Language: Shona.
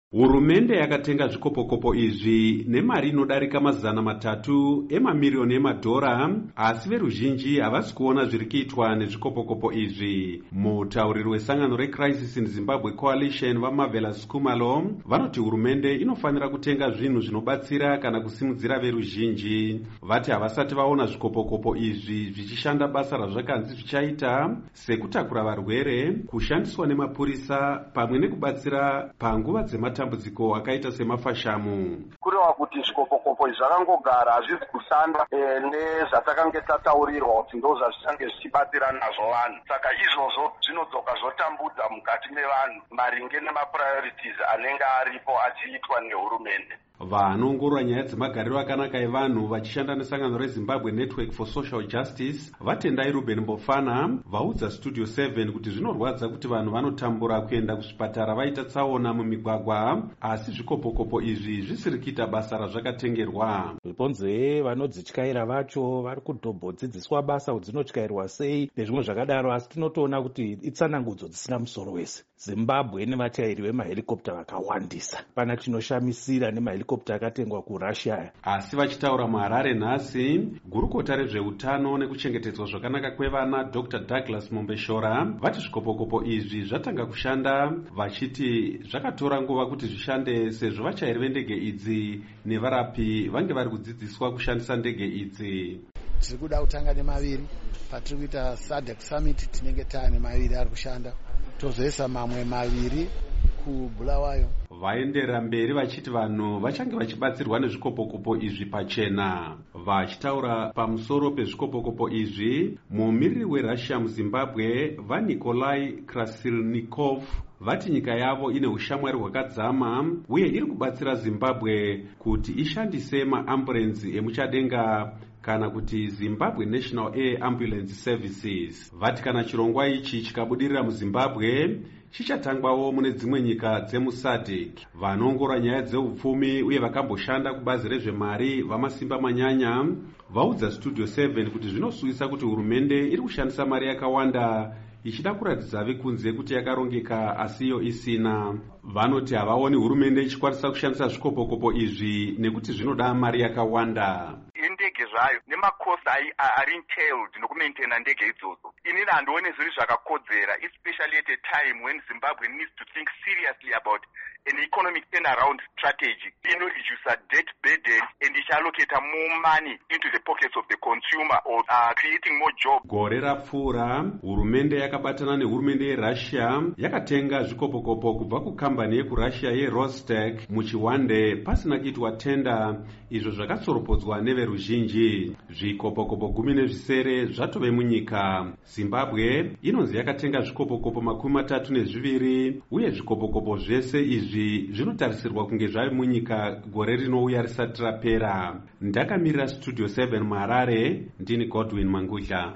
Hurumende yakatenga zvikopokopo izvi nemari inodarika $300 emamiliyoni emadhora, asi veruzhinji havasi kuona zviri kuitwa nezvikopokopo izvi. Mutauriri wesangano reCrisis in Zimbabwe Coalition vaMarvelous Khumalo vanoti hurumende inofanira kutenga zvinhu zvinobatsira kana kusimudzira veruzhinji. Vati havasati vaona zvikopokopo izvi zvichishanda basa razvakanzi zvichaita, sekutakura varwere, kushandiswa nemapurisa pamwe nekubatsira panguva dzematambudziko akaita semafashamu. Kureva kuti zvikopokopo izvi zvakangogara hazvizi kushanda nezvatakanga tataurirwa kuti ndo zvazvichange zvichibatsira nazvo vanhu. Saka izvozvo zvinodzoka zvotambudza mukati mevanhu maringe nemapriorities anenge aripo achiitwa nehurumende. Vanoongorora nyaya dzemagariro akanaka evanhu vachishanda nesangano reZimbabwe Network for Social Justice vatendai Ruben Mbofana vaudza Studio 7 kuti zvinorwadza kuti vanhu vanotambura kuenda kuzvipatara vaita tsaona mumigwagwa, asi zvikopokopo izvi zvisiri kuita basa razvakatengerwa. Ponze vanodzityaira vacho vari kutobhodzidziswa basa kuti dzinotyairwa sei nezvimwe zvakadaro, asi tinotoona kuti itsanangudzo dzisina musoro wese. Zimbabwe nevatyairi vemahelikopta vakawandisa, pana chinoshamisira nemahelikopta akatengwa kuRussia. Asi vachitaura muHarare nhasi, gurukota rezveutano nekuchengetedzwa zvakanaka kwevana Dr. Douglas Mombeshora vati zvikopokopo izvi zvatanga kushanda, vachiti zvakatora nguva kuti zvishande sezvo vachairi vendege idzi nevarapi vange vari kudzidziswa kushandisa ndege idzi. Tiri kuda kutanga nemaviri, patiri kuita SADC Summit tinenge taane maviri ari kushanda, tozoisa mamwe maviri kuBulawayo. Vaenderera mberi vachiti vanhu vachange vachibatsirwa nezvikopokopo izvi pachena. Vachitaura pamusoro pezvikopokopo izvi, mumiriri weRussia muZimbabwe vaNikolai Krasilnikov vati nyika yavo ine ushamwari hwakadzama uye iri kubatsira Zimbabwe kuti ishandise maambulenzi emuchadenga kana kuti Zimbabwe National Air Ambulance Services. Vati kana chirongwa ichi chikabudirira muZimbabwe chichatangwawo mune dzimwe nyika dzemuSADC. Vanoongorora nyaya dzeupfumi uye vakamboshanda kubazi rezvemari vamasimba manyanya vaudza Studio 7 kuti zvinosuvisa kuti hurumende iri kushandisa mari yakawanda ichida kuratidza vekunze kuti yakarongeka asiyo isina. Vanoti havaoni hurumende ichikwanisa kushandisa zvikopokopo izvi nekuti zvinoda mari yakawanda. Indege zvayo nemakosi ari entailed nokumaintaina ndege idzodzo, inini handioni zviri zvakakodzera, especially at a time when Zimbabwe needs to think seriously about an economic turnaround strategy. Inoreduce debt burden and ichallocate more money into the pockets of the consumer or creating more jobs. Gore rapfuura, hurumende yakabatana nehurumende yeRussia yakatenga zvikopokopo kubva kukambani yekuRussia yeRostec muchiwande pasina kuitwa tenda, izvo zvakatsoropodzwa neveruzhinji. Zvikopokopo 17 zvatove munyika. Zimbabwe inonzi yakatenga zvikopokopo 32 uye zvikopokopo zvese izvi zvinotarisirwa kunge zvave munyika gore rinouya risati rapera. Ndakamirira Studio 7 muHarare, ndini Godwin Mangudla.